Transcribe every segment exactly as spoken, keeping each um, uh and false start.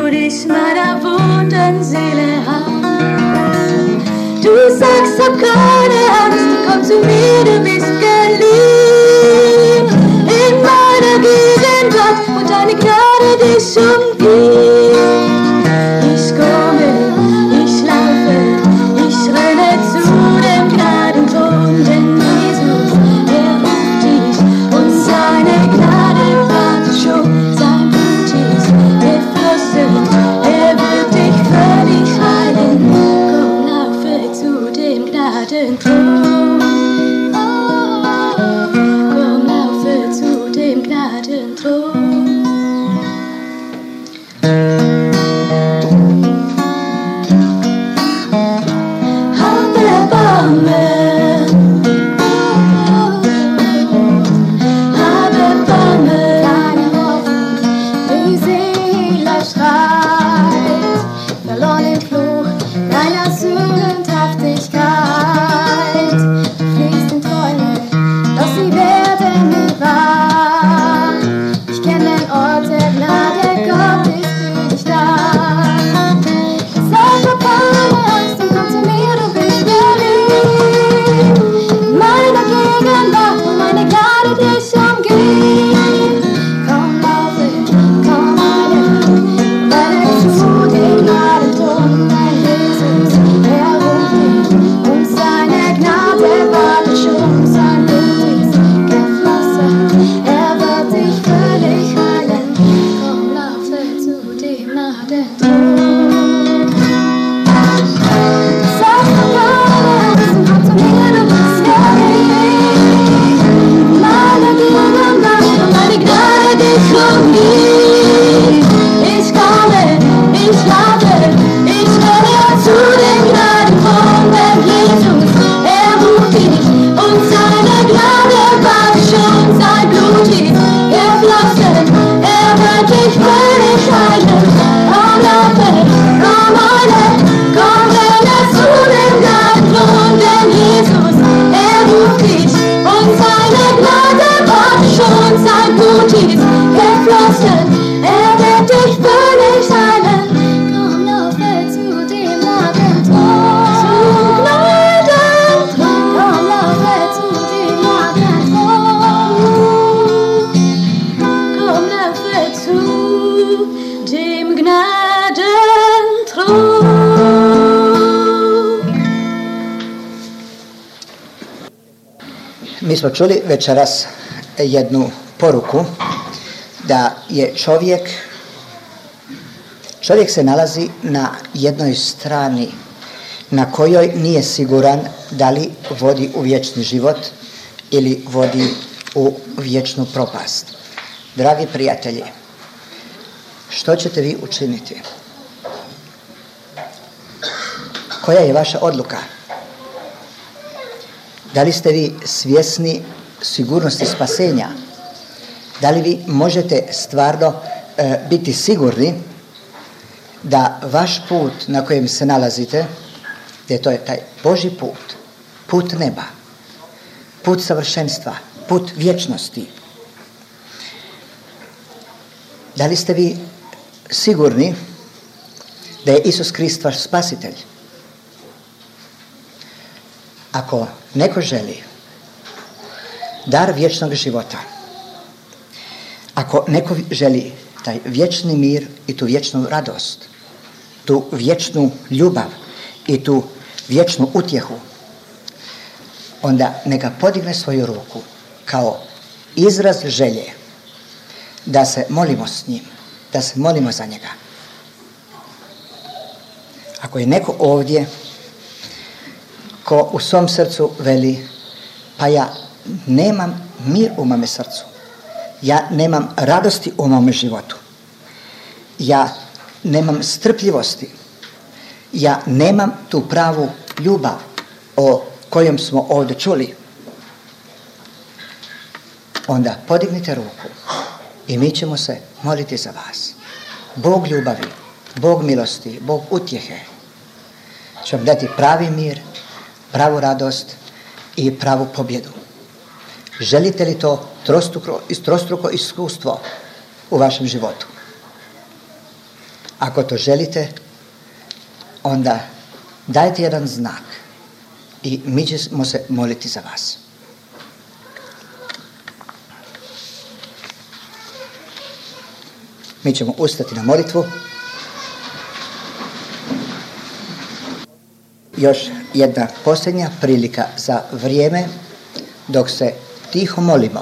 dich meiner wunden Seele an. Du sagst, hab keine Angst, komm zu mir, du bist geliebt. In meiner Gegenwart, wo deine Gnade dich umgibt. Ich komme, ich laufe, ich renne zu dem Gnadenthron, denn Jesus, er ruft dich und seine Gnade wartet schon. Sein Blut ist geflossen, er wird dich völlig heilen. Komm, laufe zu dem Gnadenthron. Komm, laufe zu dem Gnadenthron. Mi smo čuli večeras jednu poruku da je čovjek, čovjek se nalazi na jednoj strani na kojoj nije siguran da li vodi u vječni život ili vodi u vječnu propast. Dragi prijatelji, što ćete vi učiniti? Koja je vaša odluka? Da li ste vi svjesni sigurnosti spasenja? Da li vi možete stvarno e, biti sigurni da vaš put na kojem se nalazite, da to je taj Božji put, put neba, put savršenstva, put vječnosti? Da li ste vi sigurni da je Isus Krist vaš spasitelj? Ako neko želi dar vječnog života, ako neko želi taj vječni mir i tu vječnu radost, tu vječnu ljubav i tu vječnu utjehu, onda neka podigne svoju ruku kao izraz želje da se molimo s njim, da se molimo za njega. Ako je neko ovdje ko u svom srcu veli, pa ja nemam mir u mome srcu, ja nemam radosti u mome životu, ja nemam strpljivosti, ja nemam tu pravu ljubav o kojom smo ovdje čuli, onda podignite ruku i mi ćemo se moliti za vas. Bog ljubavi, Bog milosti, Bog utjehe će vam dati pravi mir, pravu radost i pravu pobjedu. Želite li to trostruko, trostruko iskustvo u vašem životu? Ako to želite, onda dajte jedan znak i mi ćemo se moliti za vas. Mi ćemo ustati na molitvu. Još jedna posljednja prilika za vrijeme dok se tiho molimo.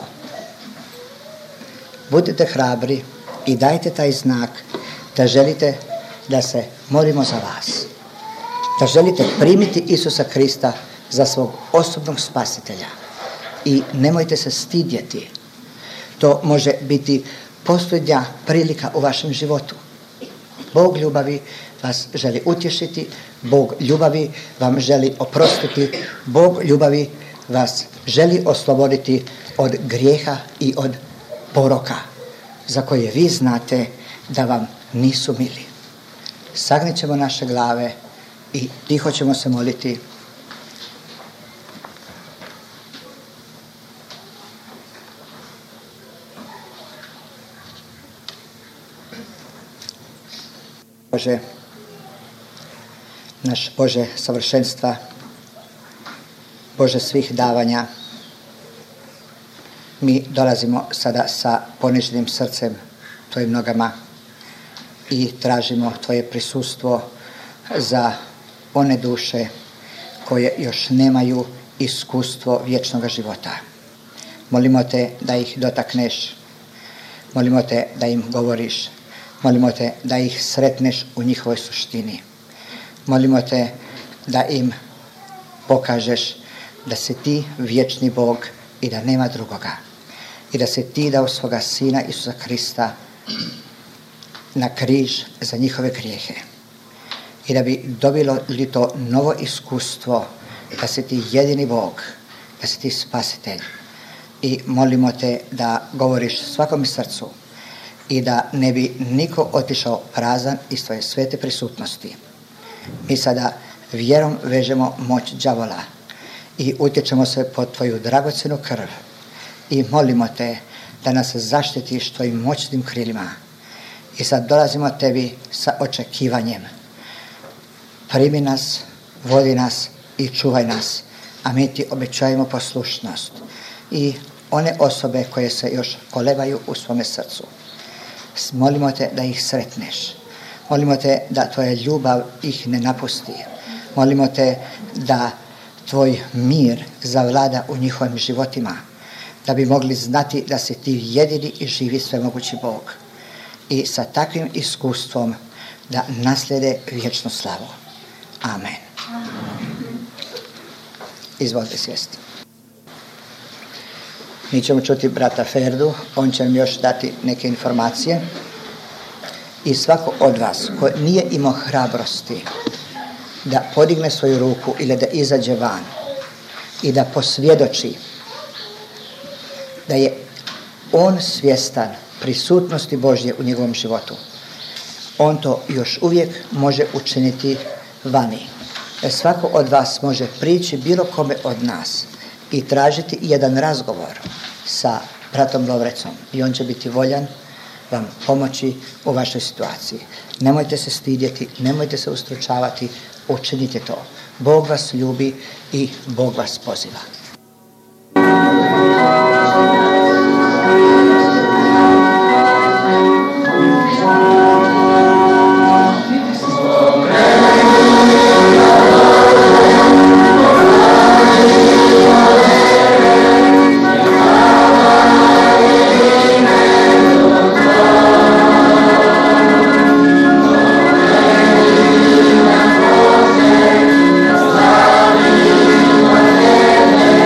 Budite hrabri i dajte taj znak da želite da se molimo za vas. Da želite primiti Isusa Krista za svog osobnog spasitelja. I nemojte se stidjeti. To može biti posljednja prilika u vašem životu. Bog ljubavi vas želi utješiti, Bog ljubavi vam želi oprostiti, Bog ljubavi vas želi osloboditi od grijeha i od poroka za koje vi znate da vam nisu mili. Sagnit ćemo naše glave i tiho ćemo se moliti. Bože, naš Bože savršenstva, Bože svih davanja, mi dolazimo sada sa poniženim srcem Tvojim nogama i tražimo Tvoje prisustvo za one duše koje još nemaju iskustvo vječnog života. Molimo Te da ih dotakneš, molimo Te da im govoriš, molimo Te da ih sretneš u njihovoj suštini. Molimo Te da im pokažeš da si Ti vječni Bog i da nema drugoga. I da si Ti dao svoga Sina Isusa Krista na križ za njihove grijehe. I da bi dobilo li to novo iskustvo da si Ti jedini Bog, da si Ti spasitelj. I molimo Te da govoriš svakom srcu i da ne bi niko otišao prazan iz Tvoje svete prisutnosti. Mi sada vjerom vežemo moć đavola i utječemo se pod Tvoju dragocjenu krv i molimo Te da nas zaštitiš Tvojim moćnim krilima. I sad dolazimo Tebi sa očekivanjem. Primi nas, vodi nas i čuvaj nas, a mi Ti obećajemo poslušnost. I one osobe koje se još kolebaju u svome srcu, molimo Te da ih sretneš. Molimo Te da Tvoja ljubav ih ne napusti. Molimo Te da Tvoj mir zavlada u njihovim životima, da bi mogli znati da si Ti jedini i živi svemogući Bog. I sa takvim iskustvom da naslijede vječnu slavu. Amen. Izvolite sjesti. Mi ćemo čuti brata Ferdu, on će nam još dati neke informacije. I svako od vas ko nije imao hrabrosti da podigne svoju ruku ili da izađe van i da posvjedoči da je on svjestan prisutnosti Božje u njegovom životu, on to još uvijek može učiniti vani. Jer svako od vas može prići bilo kome od nas i tražiti jedan razgovor sa bratom Lovrecom i on će biti voljan vam pomoći u vašoj situaciji. Nemojte se stidjeti, nemojte se ustručavati, učinite to. Bog vas ljubi i Bog vas poziva. Amen.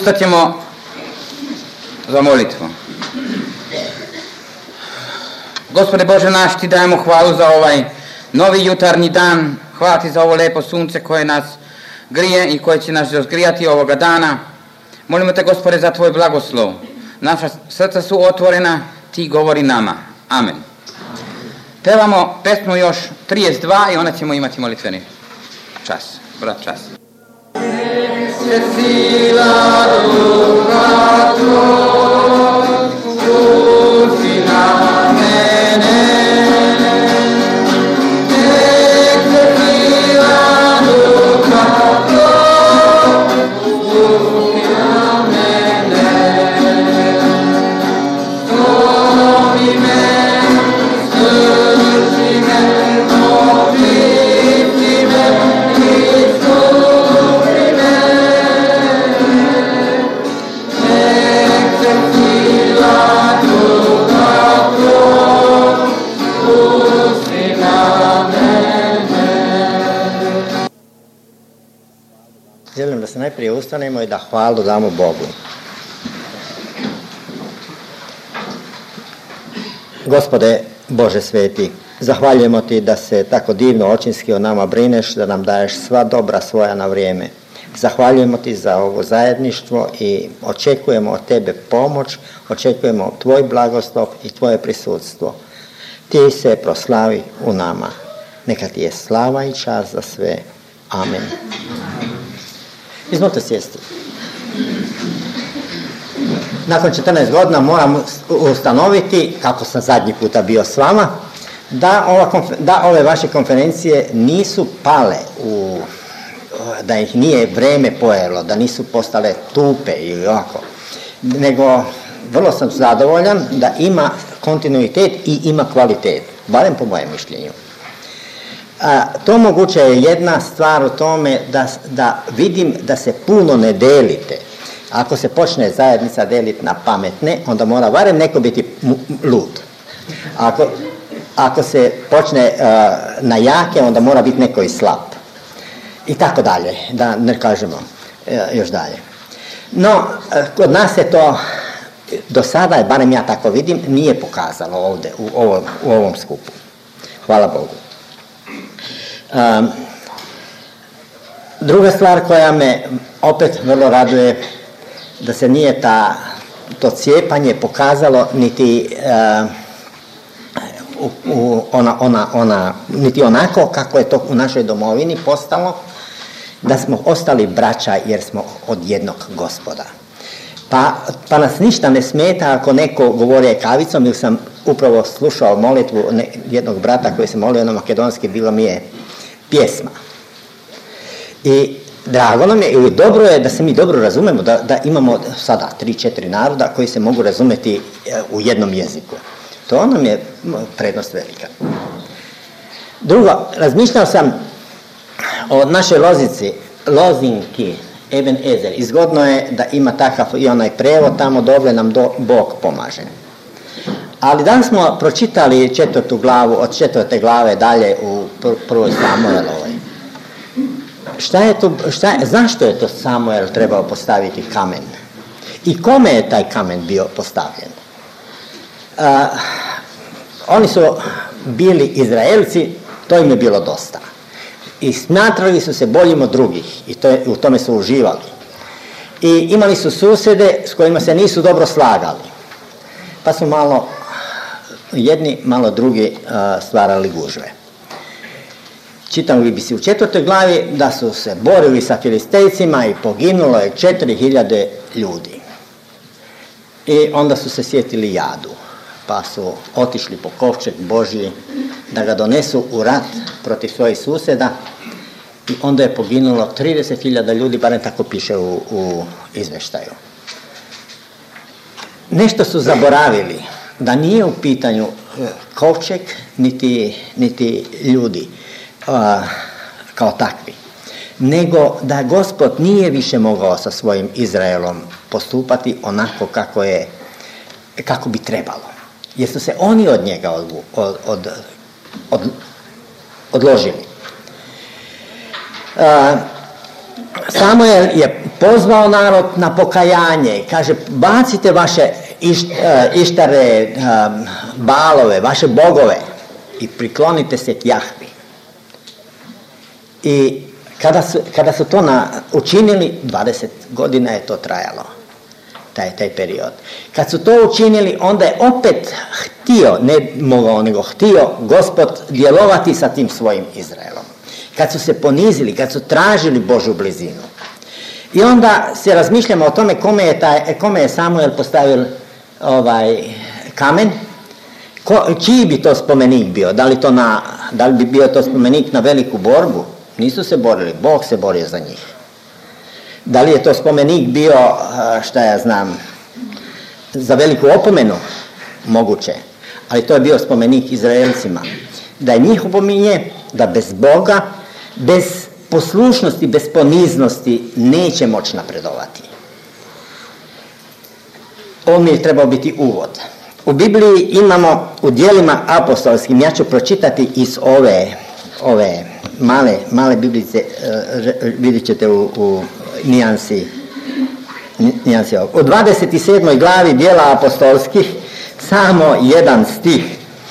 Ustaćemo za molitvu. Gospode Bože naš, ti dajemo hvalu za ovaj novi jutarnji dan. Hvala ti za ovo lepo sunce koje nas grije i koje će nas razgrijati ovoga dana. Molimo te, Gospode, za tvoj blagoslov. Naša srca su otvorena, ti govori nama. Amen. Pevamo pesmu još trideset dva i onda ćemo imati molitveni čas. Brat čas. Se sila duha tvoj, spusti na mene. Nek se sila duha tvoj, spusti na mene. Zove me, srži me, očisti me, želim da se najprije ustanemo i da hvalu damo Bogu. Gospode Bože sveti, zahvaljujemo ti da se tako divno očinski o nama brineš, da nam daješ sva dobra svoja na vrijeme. Zahvaljujemo ti za ovo zajedništvo i očekujemo od tebe pomoć, očekujemo tvoj blagoslov i tvoje prisutstvo. Ti se proslavi u nama. Neka ti je slava i čast za sve. Amen. Izvolite sjesti. Nakon četrnaest godina moram ustanoviti, kako sam zadnji puta bio s vama, da, ova konfer- da ove vaše konferencije nisu pale u, da ih nije vreme pojelo, da nisu postale tupe ili ovako, nego vrlo sam zadovoljan da ima kontinuitet i ima kvalitet, barem po mojem mišljenju. A, to moguće je jedna stvar u tome da, da vidim da se puno ne delite. Ako se počne zajednica deliti na pametne, onda mora barem neko biti lud. Ako, ako se počne uh, na jake, onda mora biti neko i slab. I tako dalje, da ne kažemo uh, još dalje. No, uh, kod nas je to, do sada, barem ja tako vidim, nije pokazalo ovdje, u ovom, u ovom skupu. Hvala Bogu. Um, druga stvar koja me opet vrlo raduje, da se nije ta, to cijepanje pokazalo niti, uh, u, u, ona, ona, ona, niti onako kako je to u našoj domovini postalo, da smo ostali braća jer smo od jednog Gospoda. Pa, pa nas ništa ne smeta ako neko govori kavicom, ili sam upravo slušao molitvu jednog brata koji se molio na makedonski, bilo mi je pjesma. I drago nam je, ili dobro je da se mi dobro razumemo, da, da imamo sada tri, četiri naroda koji se mogu razumjeti u jednom jeziku. To nam je prednost velika. Drugo, razmišljao sam o našoj lozici, lozinki, Eben Ezer. Izgodno je da ima takav i onaj prevod, tamo doble nam do, Bog pomaže. Ali danas smo pročitali četvrtu glavu, od četvrte glave dalje u prvoj Samuelovoj. Šta je tu, šta je, zašto je to Samuel trebao postaviti kamen? I kome je taj kamen bio postavljen? Uh, oni su bili Izraelci, to im je bilo dosta. I smatrali su se boljim od drugih i to je, u tome su uživali. I imali su susjede s kojima se nisu dobro slagali. Pa su malo jedni, malo drugi uh, stvarali gužve. Čitali bi se u četvrtoj glavi da su se borili sa Filistejcima i poginulo je četiri hiljade ljudi. I onda su se sjetili jadu, pa su otišli po kovčeg Božji da ga donesu u rat protiv svojih susjeda i onda je poginulo trideset hiljada ljudi, barem tako piše u, u izveštaju. Nešto su zaboravili, da nije u pitanju kovčeg niti, niti ljudi uh, kao takvi, nego da Gospod nije više mogao sa svojim Izraelom postupati onako kako je, kako bi trebalo. Jer su se oni od njega od, od, od, od, odložili. Uh, Samuel je pozvao narod na pokajanje. Kaže, bacite vaše iš, ištare, balove, vaše bogove i priklonite se k Jahvi. I kada su, kada su to na, učinili, dvadeset godina je to trajalo, taj, taj period. Kad su to učinili, onda je opet htio, ne mogao, nego htio Gospod djelovati sa tim svojim Izraelom. Kad su se ponizili, kad su tražili Božju blizinu. I onda se razmišljamo o tome kome je, taj, kome je Samuel postavio ovaj kamen. Ko, čiji bi to spomenik bio? Da li, to na, da li bi bio to spomenik na veliku borbu? Nisu se borili, Bog se borio za njih. Da li je to spomenik bio, šta ja znam, za veliku opomenu? Moguće. Ali to je bio spomenik Izraelcima. Da je njih opominje da bez Boga, bez poslušnosti, bez poniznosti neće moći napredovati. Ovo mi je trebao biti uvod. U Bibliji imamo u djelima apostolskim, ja ću pročitati iz ove, ove male, male Biblice, vidjet ćete u, u nijansi, nijansi ovog. U dvadeset sedmoj glavi djela apostolskih samo jedan stih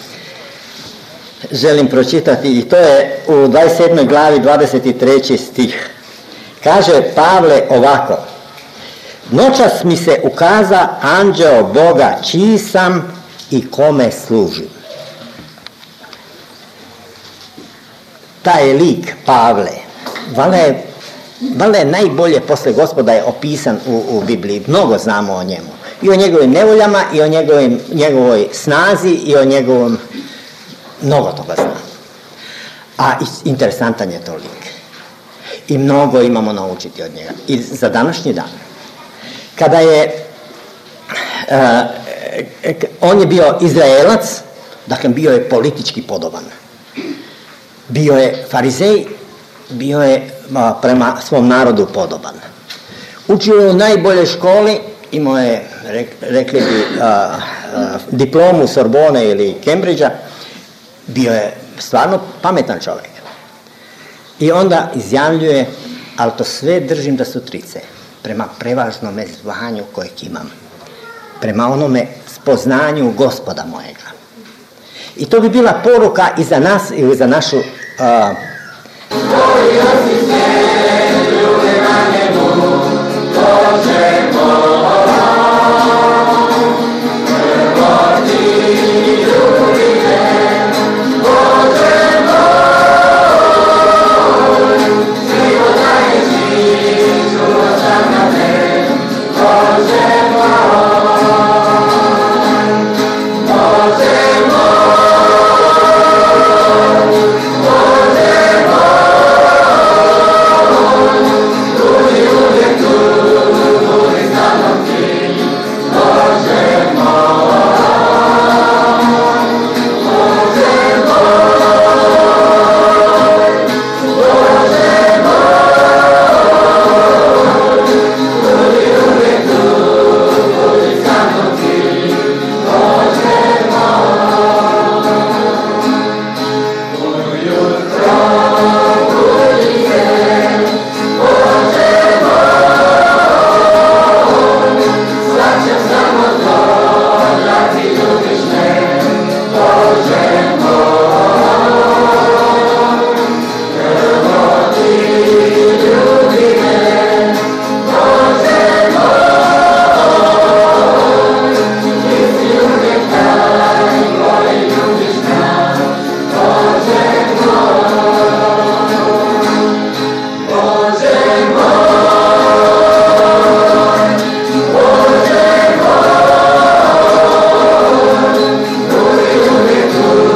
želim pročitati i to je u dvadeset sedmoj glavi dvadeset treći stih. Kaže Pavle ovako: noćas mi se ukaza anđeo Boga čiji sam i kome služim. Taj lik Pavle, valjda je, valjda je najbolje posle Gospoda je opisan u, u Bibliji. Mnogo znamo o njemu. I o njegovim nevoljama, i o njegovim, njegovoj snazi, i o njegovom... Mnogo toga znam. A interesantan je to lik. I mnogo imamo naučiti od njega. I za današnji dan. Kada je... Uh, on je bio Izraelac, dakle bio je politički podoban. Bio je farizej, bio je uh, prema svom narodu podoban. Učio je u najboljoj školi, imao je, rekli bi, uh, uh, diplomu Sorbone ili Cambridgea, bio je stvarno pametan čovjek. I onda izjavljuje, ali to sve držim da su trice, prema prevažnome zvanju kojeg imam, prema onome spoznanju Gospoda mojega. I to bi bila poruka i za nas i za našu... Uh, Bože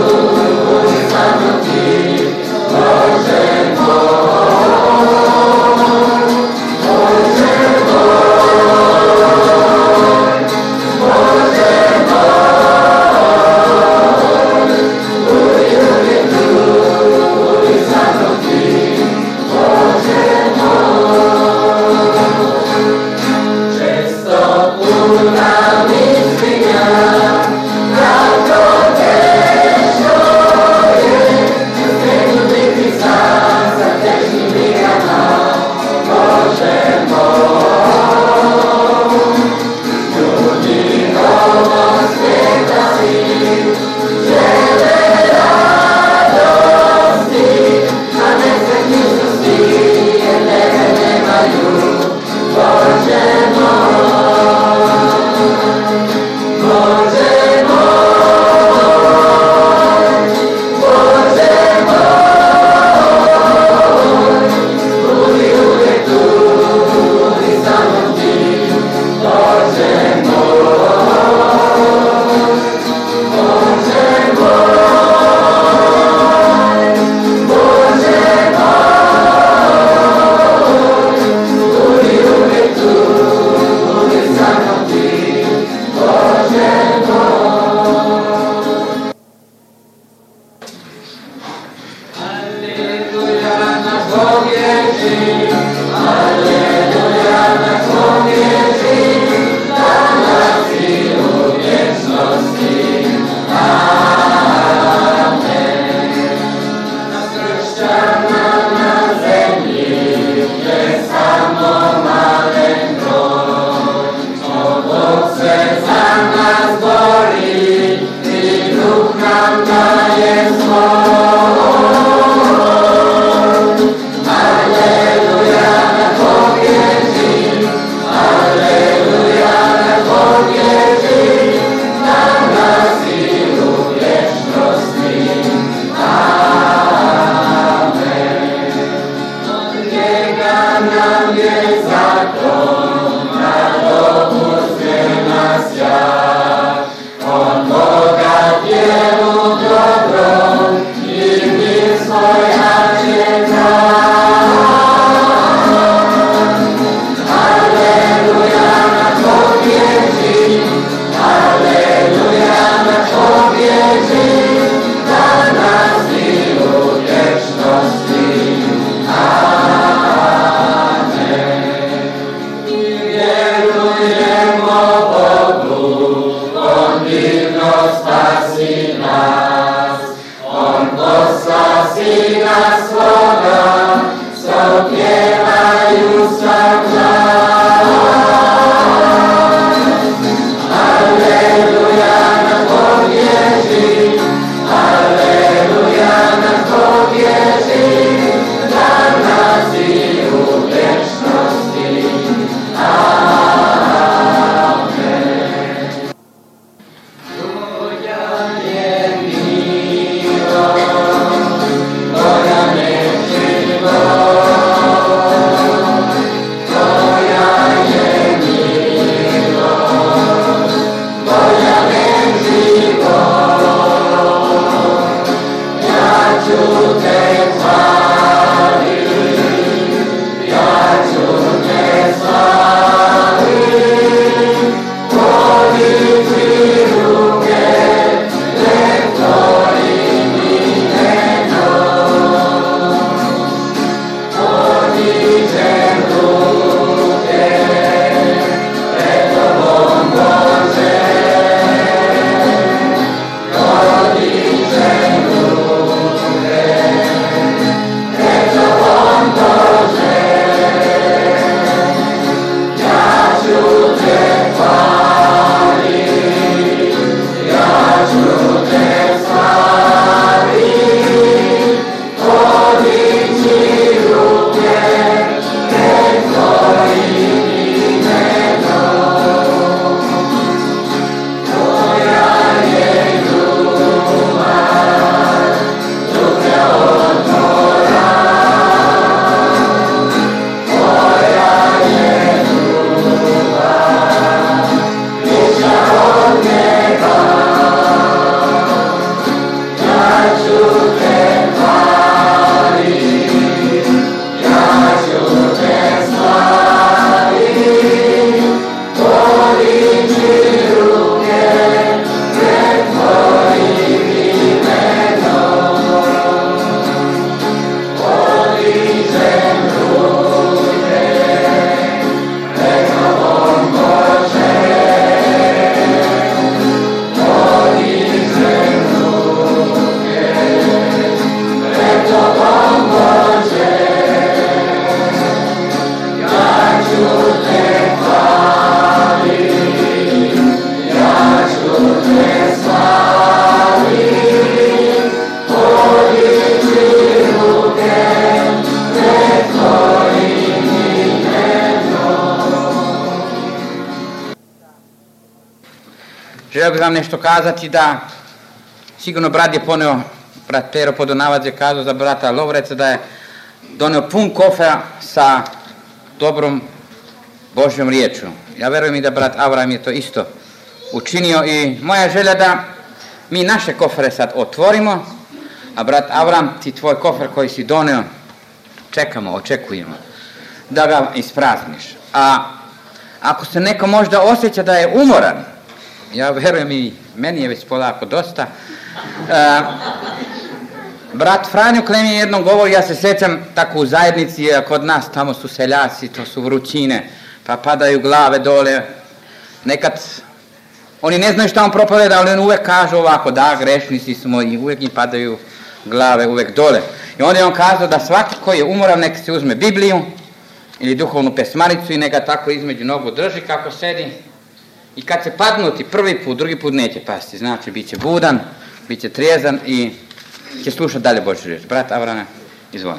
želio bih vam nešto kazati da sigurno brat je poneo, brat Pero Podunavac je kazao za brata Lovreca da je doneo pun kofera sa dobrom Božjom riječu. Ja verujem i da brat Avram je to isto učinio i moja želja da mi naše kofere sad otvorimo, a brat Avram, ti tvoj kofer koji si doneo, čekamo, očekujemo da ga isprazniš. A ako se neko možda osjeća da je umoran, ja verujem i meni je već polako dosta, a, brat Franjo Klem je jednom govori, ja se sjećam tako u zajednici, kod nas tamo su seljaci, to su vrućine, pa padaju glave dole, nekad oni ne znaju šta on propoveda, ali on uvek kaže ovako, da, grešnici smo i uvek im padaju glave uvek dole. I onda je on kazao da svaki koji je umoran nek se uzme Bibliju ili duhovnu pesmaricu i neka tako između nogu drži kako sedi. I kad se padnuti prvi put, drugi put neće pasti. Znači, bit će budan, bit će trijezan i će slušati dalje Božju riječ. Brat Avrane, izvoli.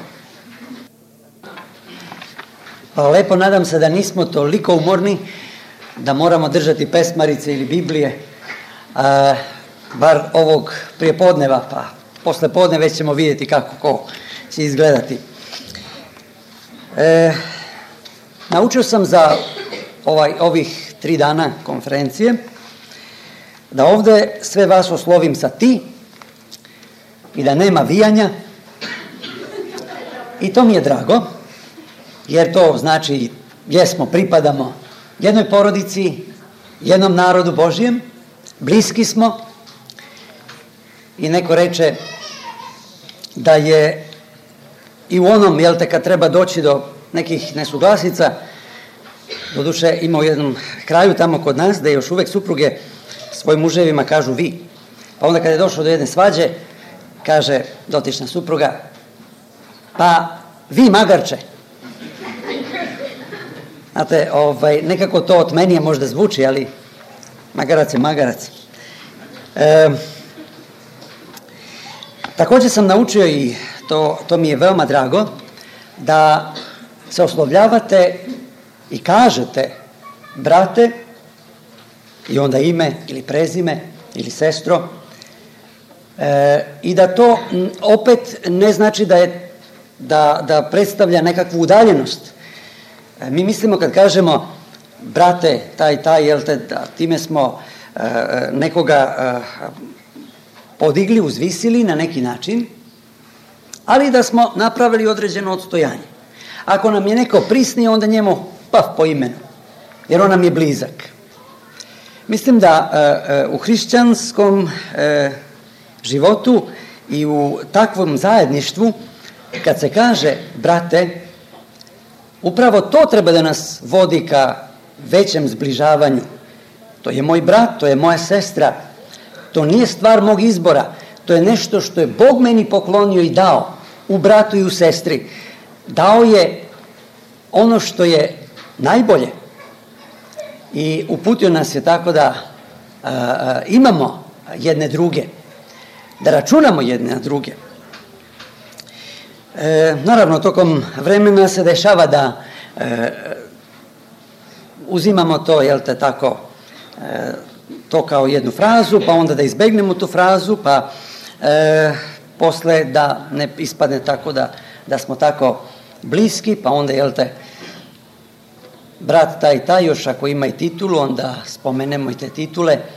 Hvala lepo, nadam se da nismo toliko umorni da moramo držati pesmarice ili Biblije, a, bar ovog prijepodneva, pa posle podne već ćemo vidjeti kako ko će izgledati. E, naučio sam za ovaj, ovih tri dana konferencije da ovde sve vas oslovim sa ti i da nema vijanja i to mi je drago, jer to znači jesmo, pripadamo jednoj porodici, jednom narodu Božjem, bliski smo i neko reče da je i u onom, jel te, kad treba doći do nekih nesuglasica, doduše ima u jednom kraju tamo kod nas da još uvek supruge svojim muževima kažu vi. Pa onda kad je došlo do jedne svađe, kaže dotična supruga, pa vi magarče. Znate, ovaj, nekako to od menije možda zvuči, ali magarac je magarac. E, također sam naučio i to, to mi je veoma drago, da se oslovljavate i kažete brate i onda ime ili prezime ili sestro e, i da to opet ne znači da, je, da, da predstavlja nekakvu udaljenost. E, mi mislimo kad kažemo brate taj taj, jel te, da time smo e, nekoga e, podigli, uzvisili na neki način, ali da smo napravili određeno odstojanje. Ako nam je neko prisnije, onda njemu paf po imenu, jer on nam je blizak. Mislim da e, u hrišćanskom e, životu i u takvom zajedništvu, kad se kaže brate, upravo to treba da nas vodi ka većem zbližavanju. To je moj brat, to je moja sestra, to nije stvar mog izbora, to je nešto što je Bog meni poklonio i dao u bratu i u sestri. Dao je ono što je najbolje i uputio nas je tako da a, a, imamo jedne druge, da računamo jedne na druge. E, naravno, tokom vremena se dešava da e, uzimamo to, jel te, tako, e, to kao jednu frazu, pa onda da izbegnemo tu frazu, pa e, posle da ne ispadne tako da, da smo tako bliski, pa onda, jel te, brat taj taj, još ako ima i titulu, onda spomenemo i te titule, e,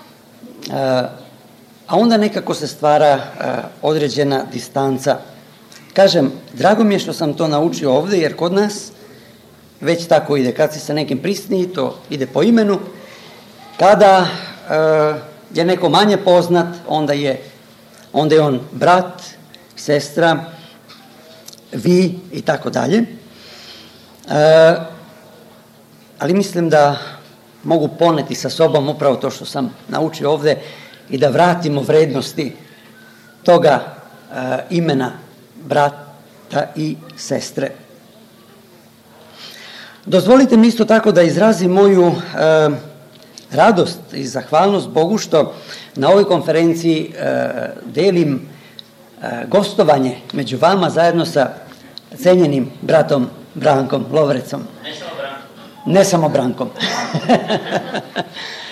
a onda nekako se stvara e, određena distanca. Kažem, drago mi je što sam to naučio ovde, jer kod nas već tako ide. Kad si sa nekim prisniji, to ide po imenu. Kada e, je neko manje poznat, onda je, onda je on brat, sestra, vi i tako dalje. E, ali mislim da mogu poneti sa sobom upravo to što sam naučio ovde i da vratimo vrednosti toga e, imena brata i sestre. Dozvolite mi isto tako da izrazim moju e, radost i zahvalnost Bogu što na ovoj konferenciji e, delim e, gostovanje među vama zajedno sa cenjenim bratom Brankom Lovrecom. Ne samo Brankom. Ne samo Brankom.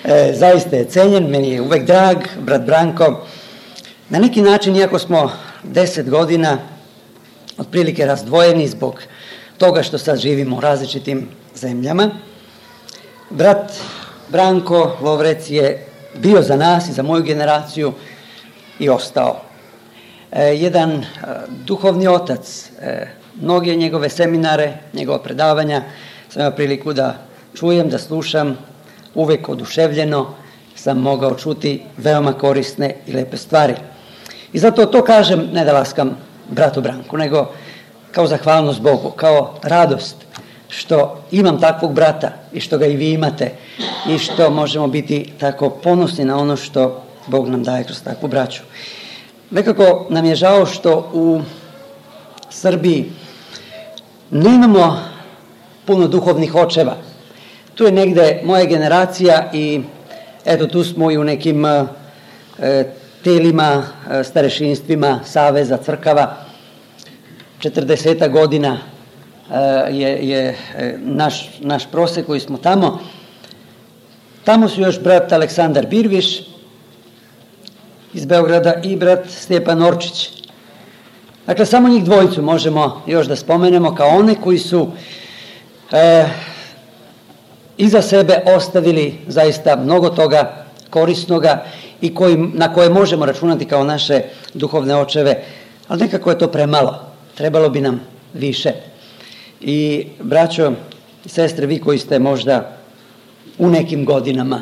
E, zaista je cenjen, meni je uvek drag, brat Branko. Na neki način, iako smo deset godina otprilike razdvojeni zbog toga što sad živimo u različitim zemljama, brat Branko Lovrec je bio za nas i za moju generaciju i ostao. E, jedan e, duhovni otac, e, mnoge njegove seminare, njegova predavanja sam imao priliku da čujem, da slušam, uvek oduševljeno sam mogao čuti veoma korisne i lepe stvari. I zato to kažem, ne da laskam bratu Branku, nego kao zahvalnost Bogu, kao radost što imam takvog brata i što ga i vi imate i što možemo biti tako ponosni na ono što Bog nam daje kroz takvu braću. Nekako nam je žao što u Srbiji nemamo puno duhovnih očeva. Tu je negde moja generacija i eto tu smo i u nekim e, telima, e, starešinstvima, saveza, crkava. četrdeseta godina e, je, je e, naš, naš prosek koji smo tamo. Tamo su još brat Aleksandar Birviš iz Beograda i brat Stjepan Orčić. Dakle, samo njih dvojicu možemo još da spomenemo kao one koji su e, iza sebe ostavili zaista mnogo toga korisnoga i koji, na koje možemo računati kao naše duhovne očeve, ali nekako je to premalo. Trebalo bi nam više. I braćo i sestre, vi koji ste možda u nekim godinama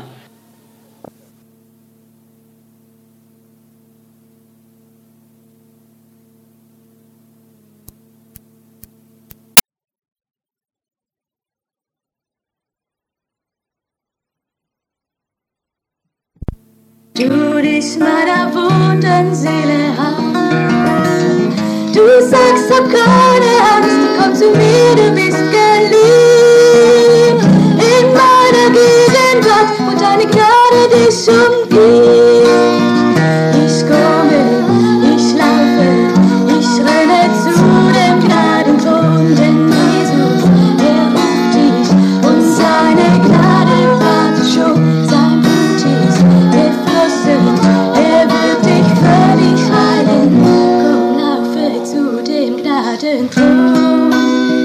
Du dich meiner wunden Seele an. Du sagst, hab keine Angst, komm zu mir, du bist geliebt. In meiner Gegenwart, wo deine Gnade dich umgibt. Ich komme, ich laufe, ich renne zu dem Gnadenthron, denn Jesus, er ruft dich und seine Gnade wartet schon, sein Blut ist geflossen, er wird dich völlig heilen. Komm, laufe zu dem Gnadenthron.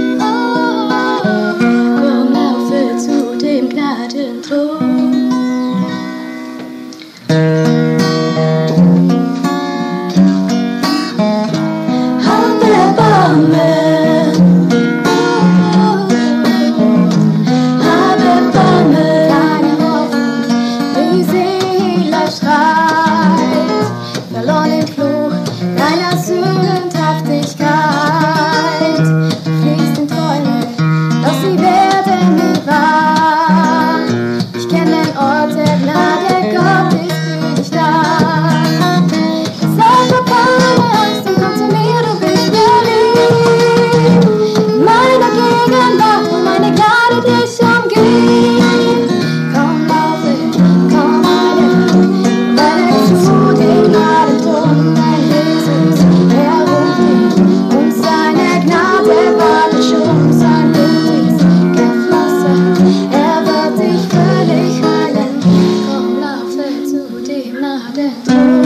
Oh, komm, laufe zu dem Gnadenthron. Hab Erbarmen, hab Erbarmen. Keine Worte, die Seele schreit, verloren den Fluch deiner Sündhaftigkeit. Du fliehst in Träume, doch sie werden nie wahr. Ich kenn den Ort der Gnade, Gott ist für dich da. Sag doch keine Angst und komm zu mir, du bist geliebt. Meine Gegenwart und meine Gnade dich umgibt. Komm, laufe, komm, meine, renne zu dem Gnadenthron, mein Jesus, er ruft dich und seine Gnade wartet schon, sein Blut ist geflossen, er wird dich völlig heilen. Komm, laufe zu dem Gnadenthron.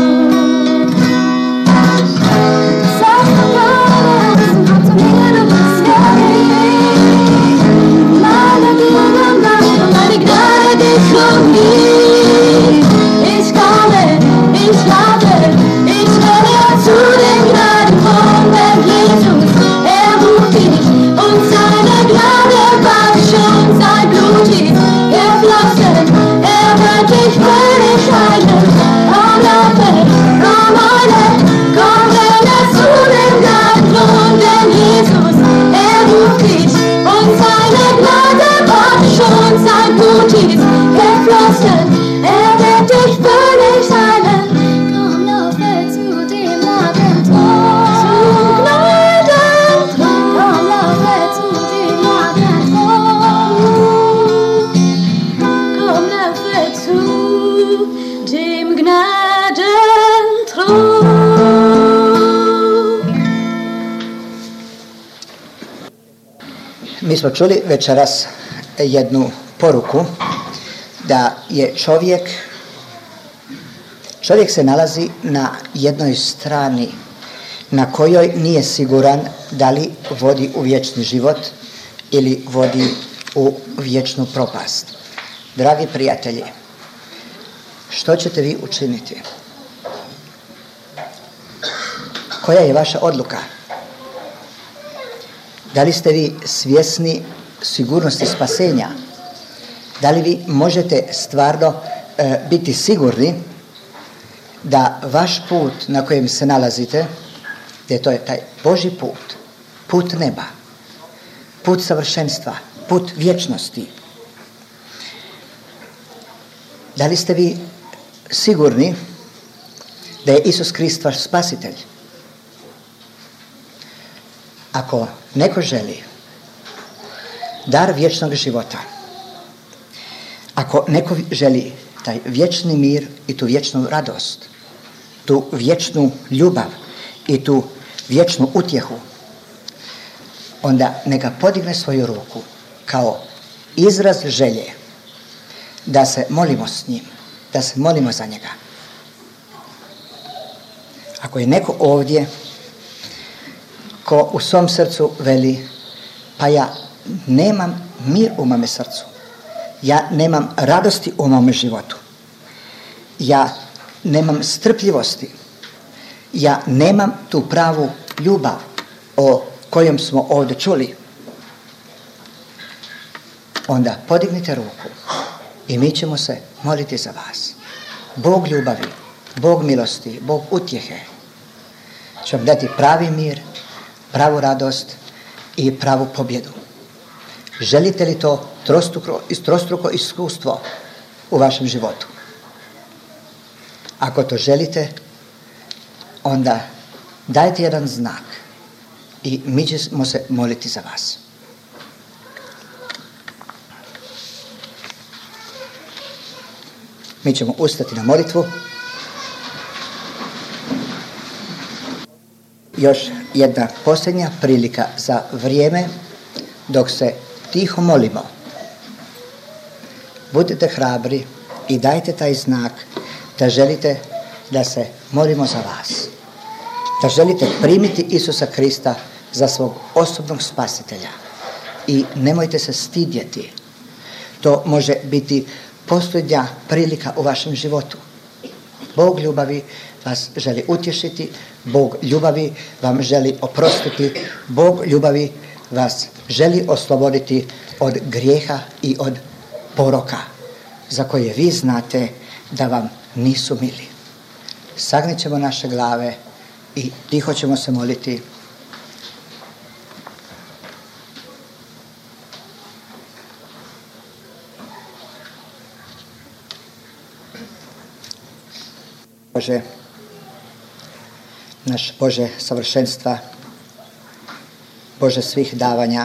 Sag doch keine Angst und komm zu mir, du bist geliebt. Meine Gegenwart und meine Gnade dich umgibt. Ich komme, ich laufe, ich renne zu dem Gnadenthron, denn Jesus, er ruft dich und seine Gnade wartet schon, sein Blut ist geflossen, er wird dich völlig heilen. Komm, laufe, komm, heile, komm, renne zu dem Gnadenthron, denn Jesus, er ruft dich und seine Gnade wartet schon, sein Blut ist geflossen, er wird dich völlig heilen. Komm, laufe zu dem Gnadenthron. Zu Gnadenthron. Komm, laufe zu dem Gnadenthron. Komm, laufe zu dem Gnadenthron. Mi smo čuli večeras jednu poruku da je čovjek, čovjek se nalazi na jednoj strani na kojoj nije siguran da li vodi u vječni život ili vodi u vječnu propast. Dragi prijatelji, što ćete vi učiniti? Koja je vaša odluka? Da li ste vi svjesni sigurnosti spasenja? Da li vi možete stvarno e, biti sigurni da vaš put na kojem se nalazite, da je to taj Božji put, put neba, put savršenstva, put vječnosti? Da li ste vi sigurni da je Isus Krist vaš spasitelj? Ako neko želi dar vječnog života, ako neko želi taj vječni mir i tu vječnu radost, tu vječnu ljubav i tu vječnu utjehu, onda neka podigne svoju ruku kao izraz želje da se molimo s njim, da se molimo za njega. Ako je neko ovdje ko u svom srcu veli, pa ja nemam mir u mome srcu, ja nemam radosti u mome životu, ja nemam strpljivosti, ja nemam tu pravu ljubav o kojom smo ovdje čuli, onda podignite ruku i mi ćemo se moliti za vas. Bog ljubavi, Bog milosti, Bog utjehe će vam dati pravi mir, pravu radost i pravu pobjedu. Želite li to trostruko, trostruko iskustvo u vašem životu? Ako to želite, onda dajte jedan znak i mi ćemo se moliti za vas. Mi ćemo ustati na molitvu. Još jedna posljednja prilika za vrijeme dok se tiho molimo. Budite hrabri i dajte taj znak da želite da se molimo za vas. Da želite primiti Isusa Krista za svog osobnog spasitelja. I nemojte se stidjeti. To može biti posljednja prilika u vašem životu. Bog ljubavi vas želi utješiti, Bog ljubavi vam želi oprostiti, Bog ljubavi vas želi osloboditi od grijeha i od poroka za koje vi znate da vam nisu mili. Sagnit ćemo naše glave i tiho ćemo se moliti. Bože, naš Bože savršenstva, Bože svih davanja,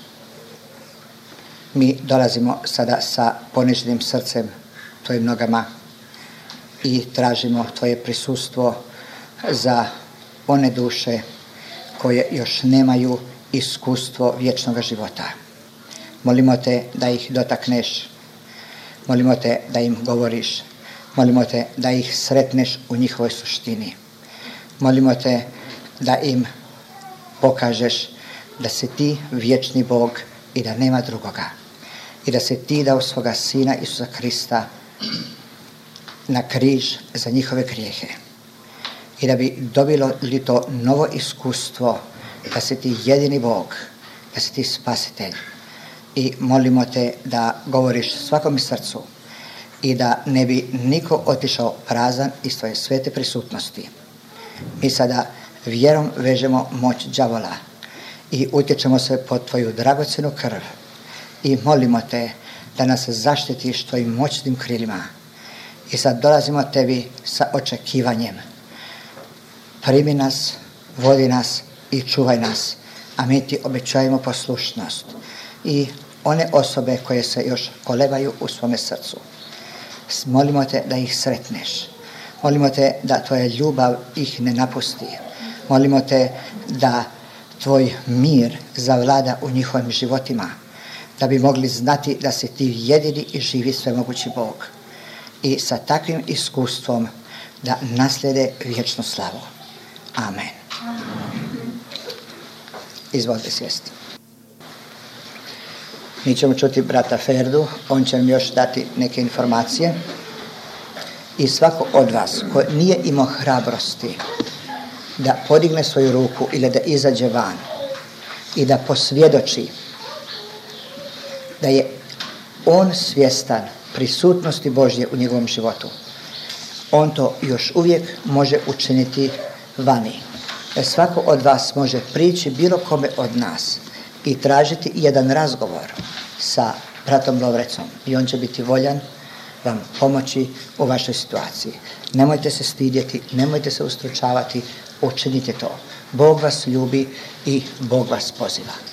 mi dolazimo sada sa poniženim srcem Tvojim nogama i tražimo Tvoje prisustvo za one duše koje još nemaju iskustvo vječnog života. Molimo Te da ih dotakneš, molimo Te da im govoriš, molimo Te da ih sretneš u njihovoj suštini. Molimo Te da im pokažeš da si Ti vječni Bog i da nema drugoga. I da si Ti dao svoga Sina Isusa Krista na križ za njihove grijehe. I da bi dobilo li to novo iskustvo da si Ti jedini Bog, da si Ti spasitelj. I molimo Te da govoriš svakom srcu i da ne bi niko otišao prazan iz Tvoje svete prisutnosti. Mi sada vjerom vežemo moć đavola i utječemo se pod Tvoju dragocjenu krv i molimo Te da nas zaštitiš Tvojim moćnim krilima. I sad dolazimo Tebi sa očekivanjem. Primi nas, vodi nas i čuvaj nas, a mi Ti obećajemo poslušnost. I one osobe koje se još kolebaju u svome srcu, molimo Te da ih sretneš. Molimo Te da Tvoja ljubav ih ne napusti. Molimo Te da Tvoj mir zavlada u njihovim životima. da bi mogli znati da si ti jedini i živi svemogući Bog. I sa takvim iskustvom da naslijede vječnu slavu. Amen. Izvolite sjesti. Mi ćemo čuti brata Ferdu, on će nam još dati neke informacije. I svako od vas koji nije imao hrabrosti da podigne svoju ruku ili da izađe van i da posvjedoči da je on svjestan prisutnosti Božje u njegovom životu, on to još uvijek može učiniti vani. Jer svako od vas može prići bilo kome od nas i tražiti jedan razgovor sa bratom Lovrecom i on će biti voljan vam pomoći u vašoj situaciji. Nemojte se stidjeti, nemojte se ustručavati, učinite to. Bog vas ljubi i Bog vas poziva.